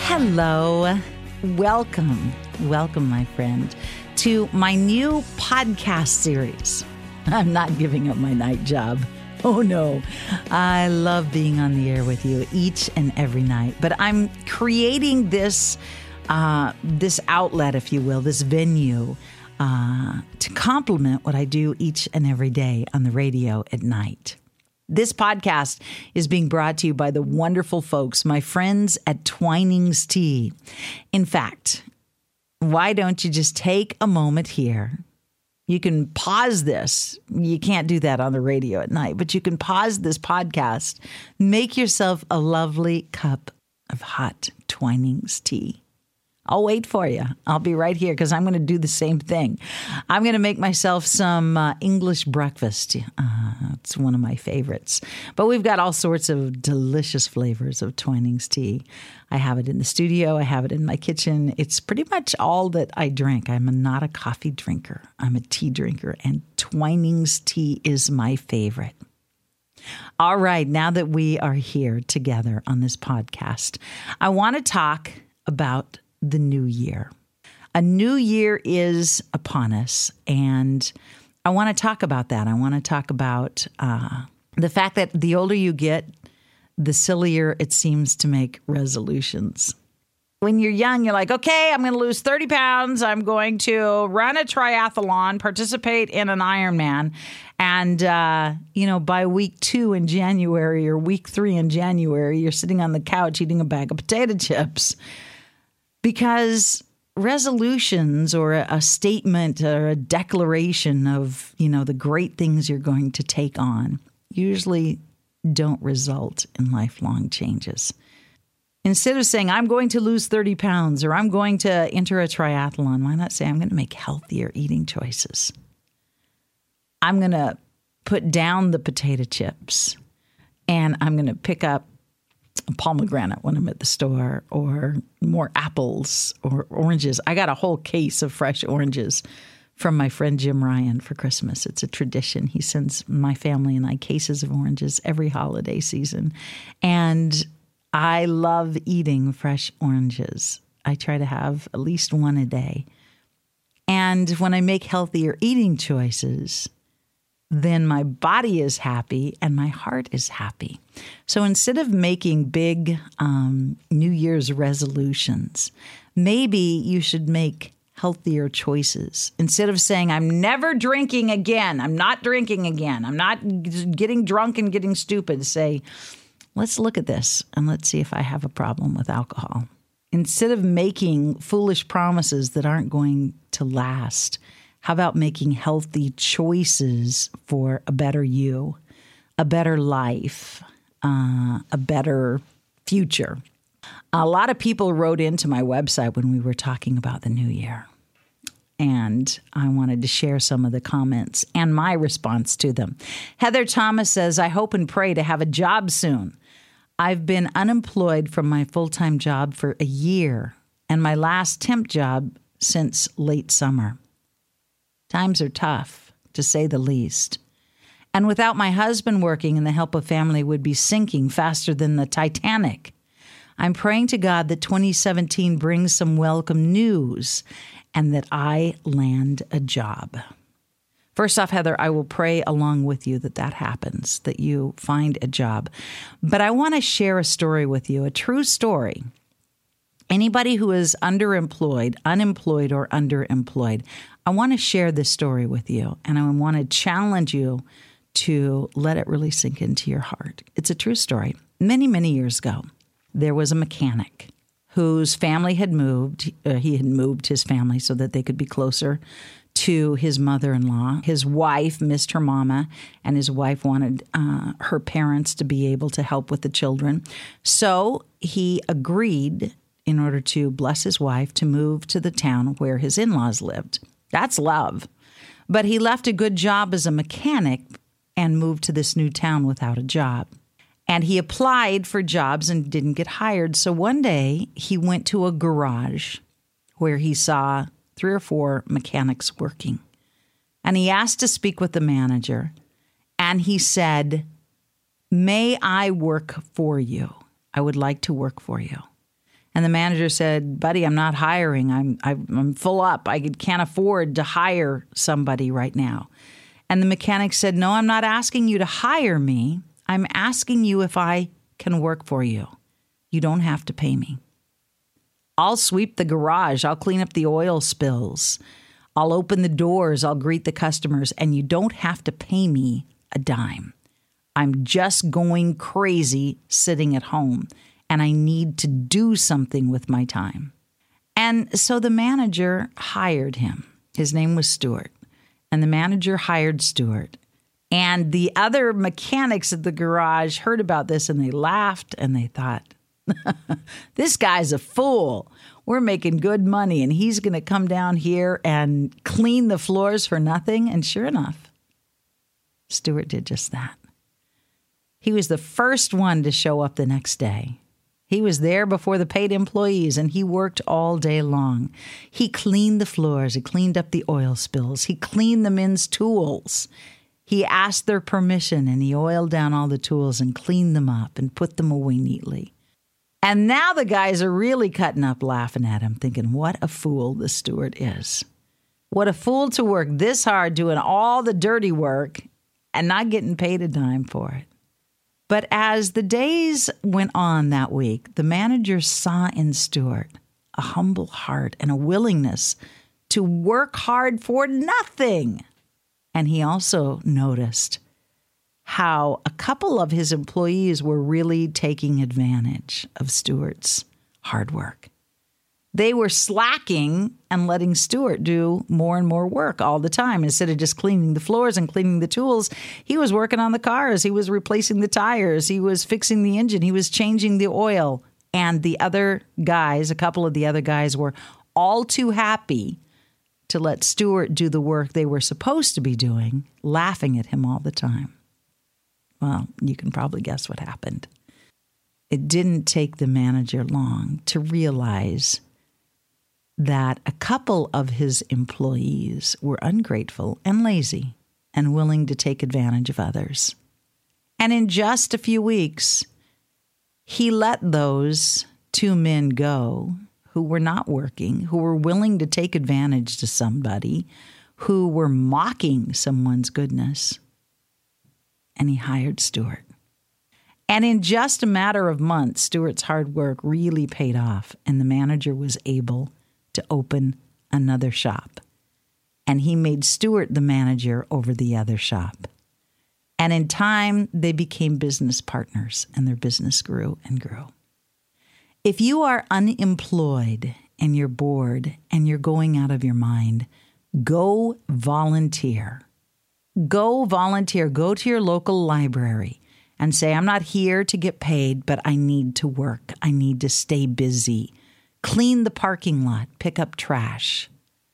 Hello. Welcome, my friend, to my new podcast series. I'm not giving up my night job. Oh, no. I love being on the air with you each and every night. But I'm creating this outlet, if you will, this venue to complement what I do each and every day on the radio at night. This podcast is being brought to you by the wonderful folks, my friends at Twinings Tea. In fact, why don't you just take a moment here? You can pause this. You can't do that on the radio at night, but you can pause this podcast. Make yourself a lovely cup of hot Twinings tea. I'll wait for you. I'll be right here because I'm going to do the same thing. I'm going to make myself some English breakfast. It's one of my favorites. But we've got all sorts of delicious flavors of Twinings tea. I have it in the studio. I have it in my kitchen. It's pretty much all that I drink. I'm not a coffee drinker. I'm a tea drinker, and Twinings tea is my favorite. All right, now that we are here together on this podcast, I want to talk about the new year. A new year is upon us, and I want to talk about that. I want to talk about the fact that the older you get, the sillier it seems to make resolutions. When you're young, you're like, okay, I'm going to lose 30 pounds. I'm going to run a triathlon, participate in an Ironman. And, by week 2 in January or week 3 in January, you're sitting on the couch eating a bag of potato chips. Because resolutions or a statement or a declaration of, the great things you're going to take on usually don't result in lifelong changes. Instead of saying, I'm going to lose 30 pounds or I'm going to enter a triathlon, why not say, I'm going to make healthier eating choices? I'm going to put down the potato chips and I'm going to pick up a pomegranate when I'm at the store, or more apples or oranges. I got a whole case of fresh oranges from my friend Jim Ryan for Christmas. It's a tradition. He sends my family and I cases of oranges every holiday season. And I love eating fresh oranges. I try to have at least one a day. And when I make healthier eating choices, then my body is happy and my heart is happy. So instead of making big New Year's resolutions, maybe you should make healthier choices. Instead of saying, I'm never drinking again, I'm not drinking again, I'm not getting drunk and getting stupid, say, let's look at this and let's see if I have a problem with alcohol. Instead of making foolish promises that aren't going to last, how about making healthy choices for a better you, a better life, a better future? A lot of people wrote into my website when we were talking about the new year, and I wanted to share some of the comments and my response to them. Heather Thomas says, I hope and pray to have a job soon. I've been unemployed from my full-time job for a year and my last temp job since late summer. Times are tough, to say the least. And without my husband working and the help of family would be sinking faster than the Titanic. I'm praying to God that 2017 brings some welcome news and that I land a job. First off, Heather, I will pray along with you that happens, that you find a job. But I want to share a story with you, a true story. Anybody who is underemployed, unemployed, or underemployed, I want to share this story with you, and I want to challenge you to let it really sink into your heart. It's a true story. Many, many years ago, there was a mechanic whose family had moved. He had moved his family so that they could be closer to his mother-in-law. His wife missed her mama, and his wife wanted her parents to be able to help with the children. So he agreed, in order to bless his wife, to move to the town where his in-laws lived. That's love. But he left a good job as a mechanic and moved to this new town without a job. And he applied for jobs and didn't get hired. So one day he went to a garage where he saw 3 or 4 mechanics working. And he asked to speak with the manager. And he said, "May I work for you? I would like to work for you." And the manager said, buddy, I'm not hiring. I'm full up. I can't afford to hire somebody right now. And the mechanic said, no, I'm not asking you to hire me. I'm asking you if I can work for you. You don't have to pay me. I'll sweep the garage. I'll clean up the oil spills. I'll open the doors. I'll greet the customers. And you don't have to pay me a dime. I'm just going crazy sitting at home. And I need to do something with my time. And so the manager hired him. His name was Stuart. And the manager hired Stuart. And the other mechanics at the garage heard about this and they laughed and they thought, this guy's a fool. We're making good money and he's going to come down here and clean the floors for nothing. And sure enough, Stuart did just that. He was the first one to show up the next day. He was there before the paid employees, and he worked all day long. He cleaned the floors. He cleaned up the oil spills. He cleaned the men's tools. He asked their permission, and he oiled down all the tools and cleaned them up and put them away neatly. And now the guys are really cutting up laughing at him, thinking, what a fool this Stuart is. What a fool to work this hard doing all the dirty work and not getting paid a dime for it. But as the days went on that week, the manager saw in Stuart a humble heart and a willingness to work hard for nothing. And he also noticed how a couple of his employees were really taking advantage of Stuart's hard work. They were slacking and letting Stuart do more and more work all the time. Instead of just cleaning the floors and cleaning the tools, he was working on the cars. He was replacing the tires. He was fixing the engine. He was changing the oil. And the other guys, a couple of the other guys, were all too happy to let Stuart do the work they were supposed to be doing, laughing at him all the time. Well, you can probably guess what happened. It didn't take the manager long to realize that a couple of his employees were ungrateful and lazy and willing to take advantage of others. And in just a few weeks, he let those two men go who were not working, who were willing to take advantage to somebody, who were mocking someone's goodness. And he hired Stuart. And in just a matter of months, Stuart's hard work really paid off, and the manager was able to open another shop. And he made Stuart the manager over the other shop. And in time, they became business partners, and their business grew and grew. If you are unemployed and you're bored and you're going out of your mind, go volunteer. Go volunteer. Go to your local library and say, I'm not here to get paid, but I need to work. I need to stay busy. Clean the parking lot, pick up trash.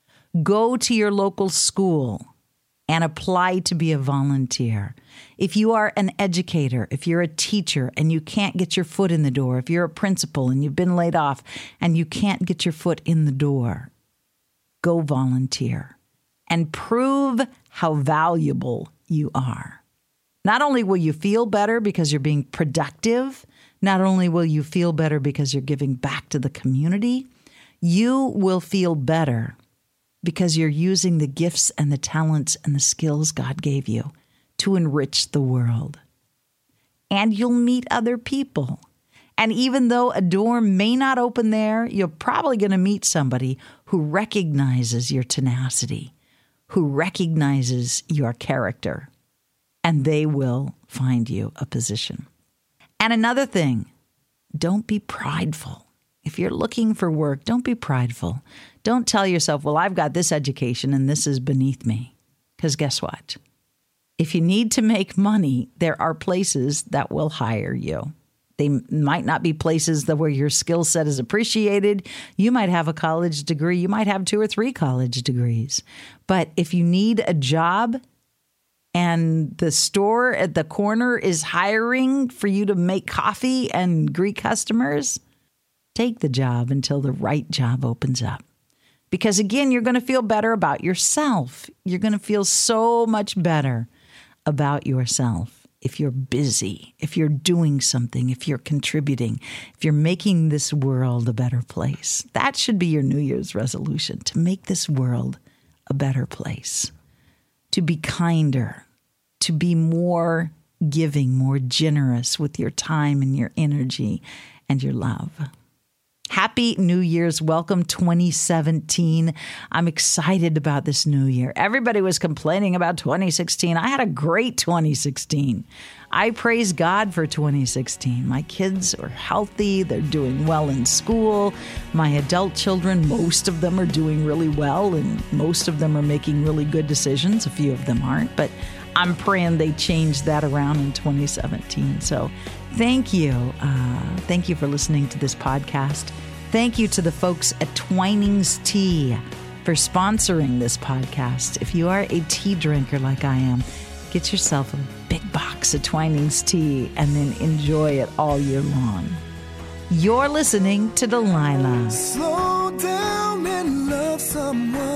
Go to your local school and apply to be a volunteer. If you are an educator, if you're a teacher and you can't get your foot in the door, if you're a principal and you've been laid off and you can't get your foot in the door, go volunteer and prove how valuable you are. Not only will you feel better because you're being productive, not only will you feel better because you're giving back to the community, you will feel better because you're using the gifts and the talents and the skills God gave you to enrich the world. And you'll meet other people. And even though a door may not open there, you're probably going to meet somebody who recognizes your tenacity, who recognizes your character, and they will find you a position. And another thing, don't be prideful. If you're looking for work, don't be prideful. Don't tell yourself, well, I've got this education and this is beneath me. Because guess what? If you need to make money, there are places that will hire you. They might not be places where your skill set is appreciated. You might have a college degree. You might have 2 or 3 college degrees. But if you need a job and the store at the corner is hiring for you to make coffee and greet customers, take the job until the right job opens up. Because again, you're going to feel better about yourself. You're going to feel so much better about yourself if you're busy, if you're doing something, if you're contributing, if you're making this world a better place. That should be your New Year's resolution, to make this world a better place, to be kinder, to be more giving, more generous with your time and your energy and your love. Happy New Year's. Welcome 2017. I'm excited about this new year. Everybody was complaining about 2016. I had a great 2016. I praise God for 2016. My kids are healthy. They're doing well in school. My adult children, most of them are doing really well, and most of them are making really good decisions. A few of them aren't, but I'm praying they change that around in 2017. So thank you. Thank you for listening to this podcast. Thank you to the folks at Twinings Tea for sponsoring this podcast. If you are a tea drinker like I am, get yourself a big box of Twinings Tea and then enjoy it all year long. You're listening to Delilah. Slow down and love someone.